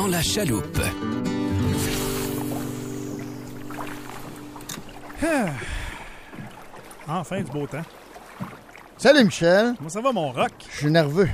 dans la chaloupe. Enfin, du beau temps. Salut, Michel. Comment ça va, mon rock? Je suis nerveux.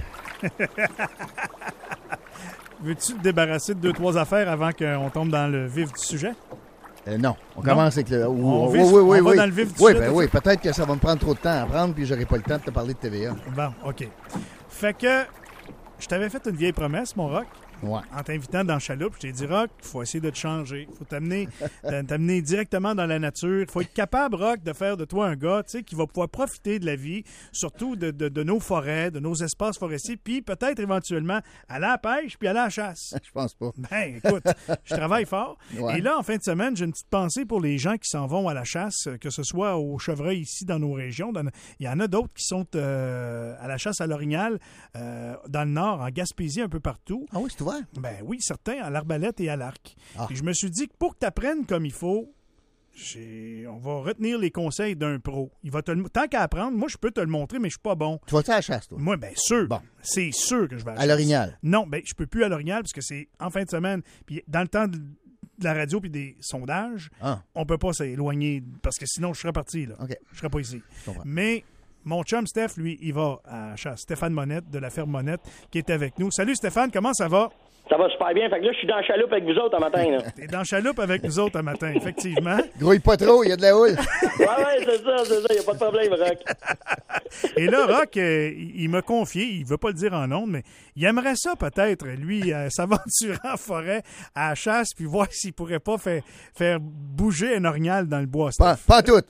Veux-tu te débarrasser de 2-3 affaires avant qu'on tombe dans le vif du sujet? Non, on commence avec le... On va dans le vif du sujet. Oui, peut-être que ça va me prendre trop de temps à apprendre, puis j'aurai pas le temps de te parler de TVA. Bon, OK. Fait que je t'avais fait une vieille promesse, mon rock. Ouais. En t'invitant dans le chaloupe, je t'ai dit, Rock, il faut essayer de te changer. Il faut t'amener directement dans la nature. Il faut être capable, Rock, de faire de toi un gars, tu sais, qui va pouvoir profiter de la vie, surtout de nos forêts, de nos espaces forestiers, puis peut-être éventuellement aller à la pêche, puis aller à la chasse. Je pense pas. Ben, écoute, je travaille fort. Ouais. Et là, en fin de semaine, j'ai une petite pensée pour les gens qui s'en vont à la chasse, que ce soit au chevreuil ici dans nos régions. Il y en a d'autres qui sont à la chasse à l'orignal dans le nord, en Gaspésie, un peu partout. Ah oui, c'est ouvert? Ben oui, certains, à l'arbalète et à l'arc. Ah. Et je me suis dit que pour que tu apprennes comme il faut, on va retenir les conseils d'un pro. Tant qu'à apprendre, moi, je peux te le montrer, mais je suis pas bon. Tu vas-tu à la chasse, toi? Moi, bien sûr. Bon. C'est sûr que je vais à la À l'orignal? Non, ben je peux plus à l'orignal parce que c'est en fin de semaine. Puis dans le temps de la radio puis des sondages, on peut pas s'éloigner parce que sinon, je serais parti, là. OK. Je serais pas ici. Je comprends. Mais mon chum Steph, lui, il va à la chasse. Stéphane Monette, de la ferme Monette, qui est avec nous. Salut Stéphane, comment ça va? Ça va super bien. Fait que là, je suis dans la chaloupe avec vous autres un matin. Là. T'es dans la chaloupe avec nous autres un matin, effectivement. Grouille pas trop, il y a de la houle. ouais, c'est ça. Il n'y a pas de problème, Rock. Et là, Rock, il m'a confié, il veut pas le dire en ondes, mais il aimerait ça peut-être, lui, s'aventurer en forêt à la chasse puis voir s'il pourrait pas faire bouger un orignal dans le bois. Pas tout.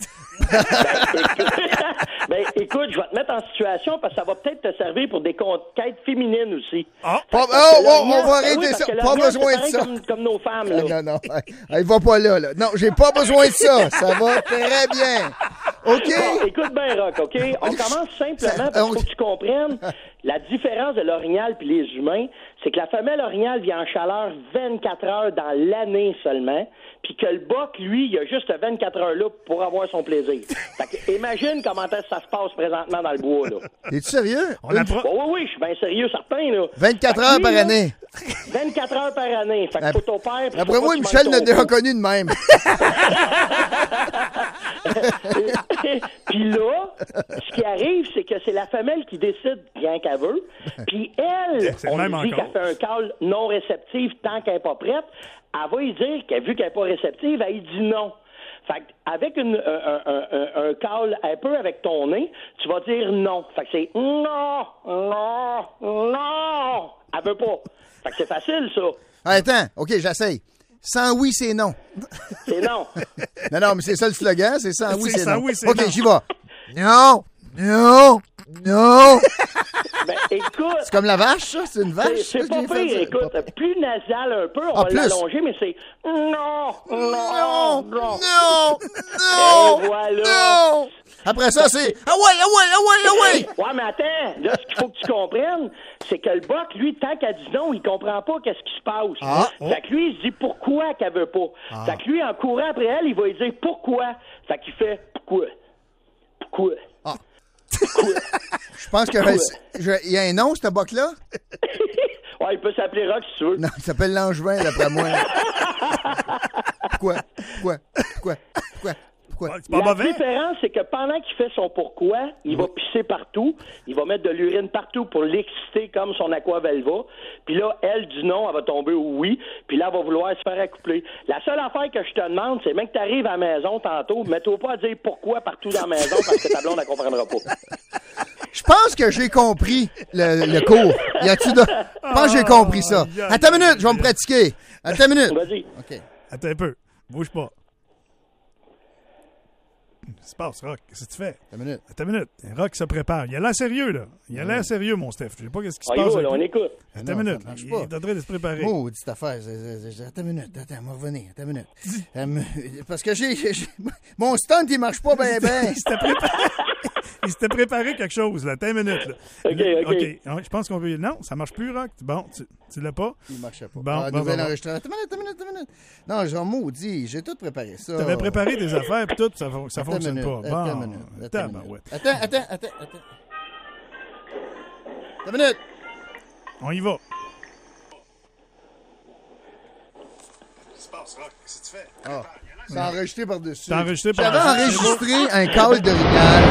Ben, écoute, je vais te mettre en situation parce que ça va peut-être te servir pour des conquêtes féminines aussi. Ah! On va arrêter ça. Pas besoin de ça. Comme nos femmes, là. Non. Il va pas là. Non, j'ai pas besoin de ça. Ça va très bien. OK? Bon, écoute bien, Rock, OK? On commence simplement parce qu'il faut que tu comprennes la différence de l'orignal puis les humains, c'est que la femelle orignal vit en chaleur 24 heures dans l'année seulement, puis que le boc, lui, il a juste 24 heures là pour avoir son plaisir. Fait que imagine comment est-ce que ça se passe présentement dans le bois, là. Es-tu sérieux? Oui, je suis bien sérieux, certain, là. 24 heures par année. 24 heures par année. Fait que faut ton père... Après moi, Michel n'a déjà connu de même. Puis là, ce qui arrive, c'est que c'est la femelle qui décide bien qu'elle veut. Puis elle, on lui dit qu'elle fait un call non réceptif tant qu'elle n'est pas prête. Elle va lui dire qu'elle, vu qu'elle n'est pas réceptive, elle lui dit non. Fait qu'avec un call un peu avec ton nez, tu vas dire non. Fait que c'est non. Elle veut pas. Fait que c'est facile, ça. Attends, OK, j'essaye. Sans oui, c'est non. C'est non. Non, mais c'est ça le slogan, c'est sans oui, c'est non. Oui, c'est OK, non. j'y vais. Non. Ben, écoute. C'est comme la vache, ça? C'est une vache? C'est pas pire, écoute. Plus nasal un peu, on va l'allonger, mais c'est non. Et voilà. Non. Après ça, c'est ah ouais. Ouais, mais attends, là, ce qu'il faut que tu comprennes, c'est que le boc, lui, tant qu'elle dit non, il comprend pas qu'est-ce qui se passe. Fait que lui, il se dit pourquoi qu'elle veut pas. Fait que lui, en courant après elle, il va lui dire pourquoi. Fait qu'il fait pourquoi. Je pense que il y a un nom, ce boc-là? Ouais, il peut s'appeler Rock si tu veux. Non, il s'appelle Langevin, d'après moi. Pourquoi? C'est pas La mauvais. différence, c'est que pendant qu'il fait son pourquoi, il va pisser partout, il va mettre de l'urine partout pour l'exciter comme son aquavelva. Puis là, elle dit non, elle va tomber au oui, puis là, elle va vouloir se faire accoupler. La seule affaire que je te demande, c'est même que tu arrives à la maison tantôt, mets-toi pas à dire pourquoi partout dans la maison parce que ta blonde, elle comprendra pas. Je pense que j'ai compris le cours. Je pense que j'ai compris ça. Attends une minute, je vais me pratiquer. Attends une minute. Vas-y. OK. Attends un peu. Bouge pas. Qu'est-ce qui se passe, Rock? Qu'est-ce que tu fais? Attends une minute. Rock se prépare. Il a l'air sérieux, là. Il a l'air sérieux, mon Steph. Je sais pas qu'est-ce qui se passe. On écoute. Attends une minute. Il est en train de se préparer. Oh, cette affaire. Attends une minute. Attends, on va revenir. Attends une minute. Parce que mon stunt, il marche pas bien. Il s'était préparé quelque chose, là. Attends une minute, là. OK. Je pense qu'on veut... Non, ça marche plus, Rock. Bon, tu l'as pas? Il marchait pas. Bon, nouvel enregistrement. Attends une minute. Non, j'ai maudit. J'ai tout préparé ça. T'avais préparé des affaires, puis tout, ça fonctionne pas. Attends une minute. Attends une minute. On y va. Qu'est-ce que tu fais? Ah. C'est enregistré par-dessus. C'est enregistré J'avais par-dessus. enregistré un call d'orignal.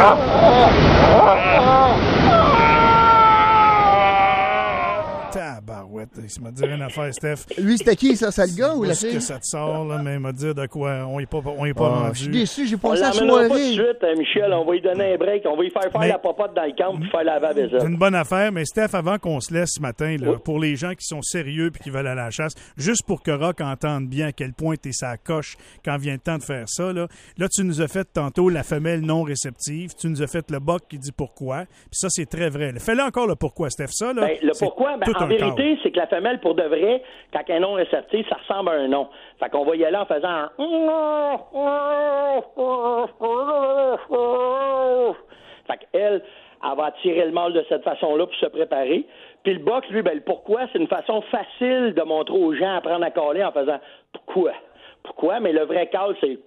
Tabarouette, il m'a dit une affaire, Steph. Lui, c'était qui, ça? C'est le gars ou la Ce que fille? ça te sort, là, mais il m'a dit de quoi on n'est pas Je suis rendu. déçu, j'ai On passé la l'emmènera pas tout de soirée. suite, Michel. On va lui donner un break. On va lui faire Mais- la popote dans le camp puis faire laver la C'est vaisselle. une bonne affaire, mais Steph, avant qu'on se laisse ce matin, là, Oui. pour les gens qui sont sérieux et qui veulent aller à la chasse, juste pour que Rock entende bien à quel point t'es sa coche quand vient le temps de faire ça, là, tu nous as fait tantôt la femelle non réceptive, tu nous as fait le boc qui dit pourquoi, puis ça, c'est très vrai. Fais-le encore le pourquoi, Steph, ça, là. Ben, le c'est pourquoi, tout en un vérité, c'est que la femelle, pour de vrai, quand un nom réceptif, ça ressemble à un nom. Fait qu'on va y aller en faisant un... Fait qu'elle, elle va attirer le mâle de cette façon-là pour se préparer. Puis le boc, lui, ben, le pourquoi, c'est une façon facile de montrer aux gens à apprendre à caler en faisant pourquoi. Pourquoi? Mais le vrai call, c'est...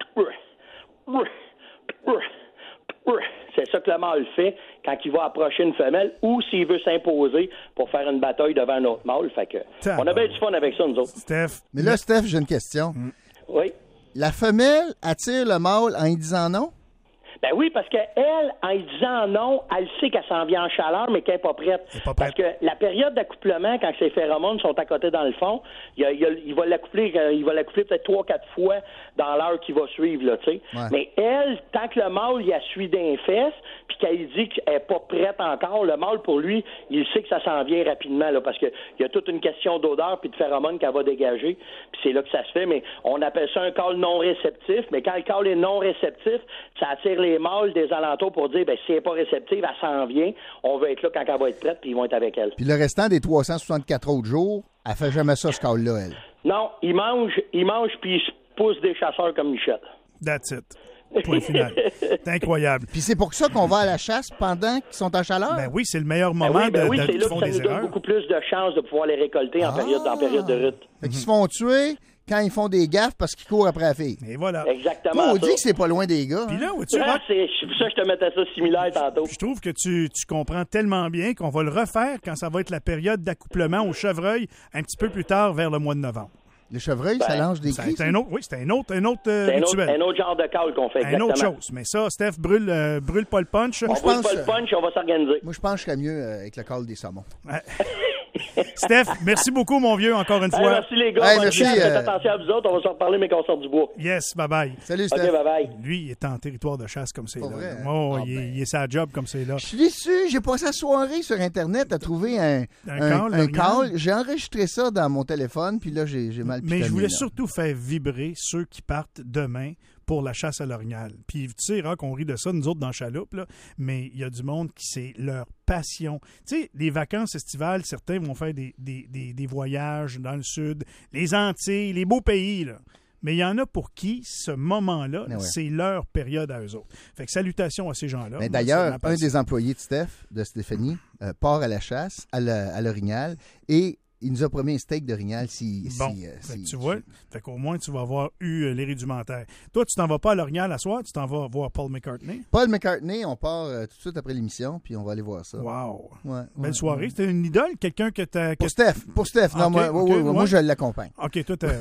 C'est ça que le mâle fait quand il va approcher une femelle ou s'il veut s'imposer pour faire une bataille devant un autre mâle. Fait que on a bien du fun avec ça, nous autres. Steph, Mais là, Steph, j'ai une question. Oui. La femelle attire le mâle en lui disant non? Ben oui, parce qu'elle, en lui disant non, elle sait qu'elle s'en vient en chaleur, mais qu'elle n'est pas prête. Elle est pas Parce prête. que la période d'accouplement, quand ses phéromones sont à côté dans le fond, il va l'accoupler peut-être 3-4 fois dans l'heure qui va suivre, là, tu sais. Ouais. Mais elle, tant que le mâle, il a suivi d'un fesses, puis qu'elle dit qu'elle n'est pas prête encore, le mâle, pour lui, il sait que ça s'en vient rapidement, là, parce qu'il y a toute une question d'odeur puis de phéromones qu'elle va dégager, puis c'est là que ça se fait, mais on appelle ça un call non réceptif, mais quand le call est non réceptif, ça attire les mâles des alentours pour dire, ben si elle n'est pas réceptive, elle s'en vient, on veut être là quand elle va être prête, puis ils vont être avec elle. Puis le restant des 364 autres jours, elle fait jamais ça, ce call-là, elle. Non, il mange, puis il se pousse des chasseurs comme Michel. that's it. Point final. C'est incroyable. Puis c'est pour ça qu'on va à la chasse pendant qu'ils sont en chaleur? Ben oui, c'est le meillure Ben moment oui, de c'est qu'ils là font que ça des nous donne erreurs. beaucoup plus de chances de pouvoir les récolter en période de rut. Fait qu'ils se font tuer quand ils font des gaffes parce qu'ils courent après la fille. Et voilà. Exactement. On ça. dit que c'est pas loin des gars. Puis hein? là, où tu Ah, c'est pour ça que je te mettais ça similaire tantôt. je trouve que tu comprends tellement bien qu'on va le refaire quand ça va être la période d'accouplement au chevreuil un petit peu plus tard vers le mois de novembre. Le chevreuil, ça lance des cris. C'est un autre, oui, c'est un autre C'est rituel. un autre genre de call qu'on fait, Une exactement. autre chose. Mais ça, Steph, brûle pas le punch. On brûle pas le punch, on va s'organiser. Moi, je pense que je serais mieux avec le call des saumons. Steph, merci beaucoup, mon vieux, encore une Hey, fois. merci les gars, Hey, bonne merci, chance, faites attention à vous autres, on va se reparler mais qu'on sort du bois. Yes, bye-bye. Salut, Steph. OK, bye-bye. Lui, il est en territoire de chasse comme c'est là. Pas vrai, hein? Oh, Ah, il est sa job comme c'est là. Je suis déçu. J'ai passé la soirée sur Internet à trouver un call. call. J'ai enregistré ça dans mon téléphone, puis là, j'ai mal Mais je pitonné, voulais là. surtout faire vibrer ceux qui partent demain pour la chasse à l'orignal. Puis, tu sais, Rock, on rit de ça, nous autres, dans Chaloupe, là, mais il y a du monde qui c'est leur passion. Tu sais, les vacances estivales, certains vont faire des voyages dans le sud, les Antilles, les beaux pays, là. Mais il y en a pour qui, ce moment-là, Ah ouais. c'est leur période à eux autres. Fait que salutations à ces gens-là. Mais Moi, c'est d'ailleurs, ma un passion. des employés de Stéphanie, part à la chasse, à l'orignal, et il nous a promis un steak d'orignal si... Bon, fait que tu vois, fait qu'au moins, tu vas avoir eu les rudimentaires. Toi, tu t'en vas pas à l'orignal à soir, tu t'en vas voir Paul McCartney. Paul McCartney, on part tout de suite après l'émission, puis on va aller voir ça. Wow. Ouais, Belle ouais, soirée. ouais. C'était une idole, quelqu'un que t'as... Pour Steph. Non, Ok, moi, ok, moi, ouais. je l'accompagne. OK, toi, t'as...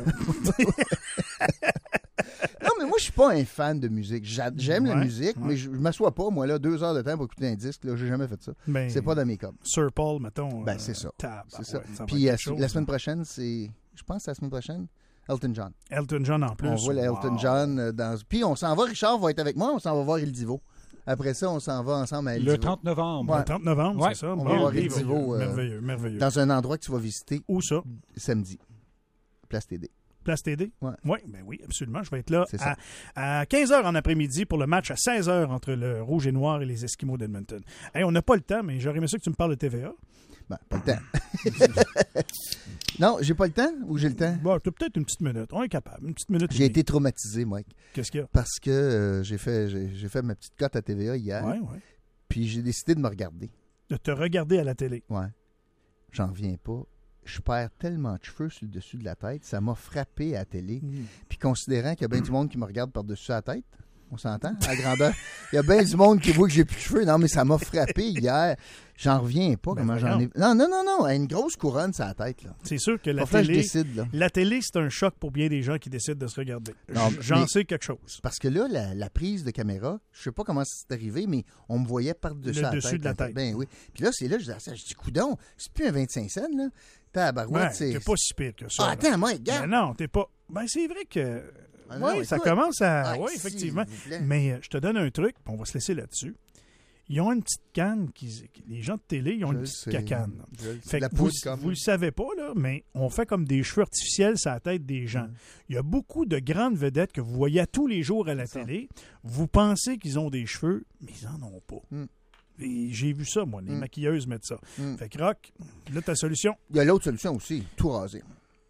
Non, mais moi, je suis pas un fan de musique. J'aime la Ouais, musique, ouais. mais je m'assois pas, moi, là, 2 heures de temps pour écouter un disque. Là, j'ai jamais fait ça. Ben, C'est pas dans mes cordes. Sir Paul, mettons. Ben, c'est ça. C'est C'est ça. va Puis être quelque chose. la semaine prochaine, c'est... Je pense que la semaine prochaine, Elton John. Elton John en plus. On voit le Elton Wow. John dans... Puis on s'en va, Richard va être avec moi, on s'en va voir Il Divo. Après ça, on s'en va ensemble à Il Le Divo. 30 novembre. Ouais. Le 30 novembre, Ouais. c'est ça? On Bon, va voir merveilleux, Il Divo, merveilleux, merveilleux. Dans un endroit que tu vas visiter Où ça? samedi. Place TD. Place TD? Ouais. Ben oui, absolument. Je vais être là C'est ça. à 15h en après-midi pour le match à 16h entre le Rouge et Noir et les Esquimaux d'Edmonton. Hey, on n'a pas le temps, mais j'aurais aimé ça que tu me parles de TVA. Ben, pas le temps. Non, j'ai pas le temps ou j'ai le temps? Bon, t'as peut-être une petite minute. On est capable. Une petite minute. J'ai été traumatisé, Mike, Qu'est-ce qu'il y a? parce que j'ai fait ma petite cote à TVA hier, Ouais, ouais. puis j'ai décidé de me regarder. De te regarder à la télé. Ouais. J'en reviens pas. Je perds tellement de cheveux sur le dessus de la tête, ça m'a frappé à la télé. Puis considérant qu'il y a bien du monde qui me regarde par-dessus la tête, On s'entend? À grandeur. Il y a bien du monde qui voit que j'ai plus de cheveux. Non, mais ça m'a frappé hier. J'en reviens pas comment j'en ai... Non. Une grosse couronne sur la tête, là. C'est sûr que la télé, c'est un choc pour bien des gens qui décident de se regarder. J'en sais quelque chose. Parce que là, la prise de caméra, je sais pas comment c'est arrivé, mais on me voyait par-dessus la tête. Le dessus de la tête. Ben oui. Puis là, je dis, coudon, c'est plus un 25 cents, là. Tabarouette, t'es pas si pire que ça. Ah, attends, moi, regarde. Non, t'es pas... Ben, c'est vrai que... Oui, ça commence à... Oui, effectivement. Mais je te donne un truc, puis on va se laisser là-dessus. Ils ont une petite canne, les gens de télé, ils ont une petite cacane. Fait que vous le savez pas, là, mais on fait comme des cheveux artificiels sur la tête des gens. Il y a beaucoup de grandes vedettes que vous voyez tous les jours à la télé. Vous pensez qu'ils ont des cheveux, mais ils en ont pas. Et j'ai vu ça, moi, les maquilleuses mettent ça. Fait que Rock, là, ta solution? Il y a l'autre solution aussi, tout raser.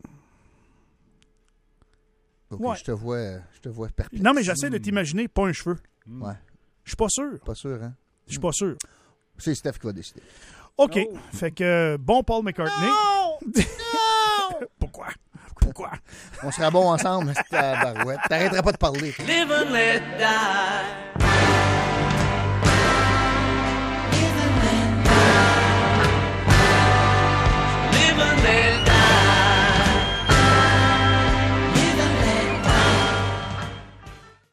Okay, je te vois perpétuer. Non, mais j'essaie de t'imaginer pas un cheveu. Ouais. Je suis pas sûr. Pas sûr, hein? Je suis pas sûr. C'est Steph qui va décider. OK. Fait que bon Paul McCartney. Non! Pourquoi? On sera bon ensemble, cette barouette. T'arrêteras pas de parler. Live and let die.